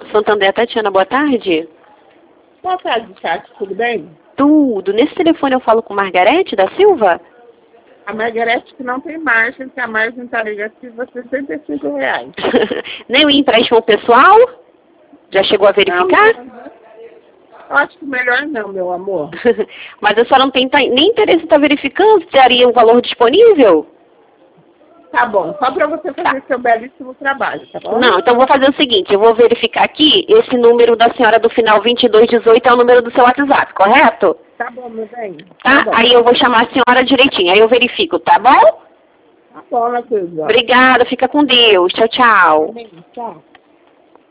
Santander, Tatiana, boa tarde. Boa tarde, Cássio, tudo bem? Tudo. Nesse telefone eu falo com Margarete da Silva? A Margarete que não tem margem, que a margem está negativa R$ 65. Nem o empréstimo pessoal? Já chegou a verificar? Eu acho que melhor não, meu amor. Mas a senhora não tem nem interesse em estar verificando se teria um valor disponível? Tá bom, só para você fazer seu belíssimo trabalho, tá bom? Não, então eu vou fazer o seguinte, eu vou verificar aqui, esse número da senhora do final 2218 é o número do seu WhatsApp, correto? Tá bom, meu bem. Tá? Bom. Aí eu vou chamar a senhora direitinho, aí eu verifico, tá bom? Tá bom, Matilda. Obrigada, fica com Deus. Tchau, tchau. Tchau.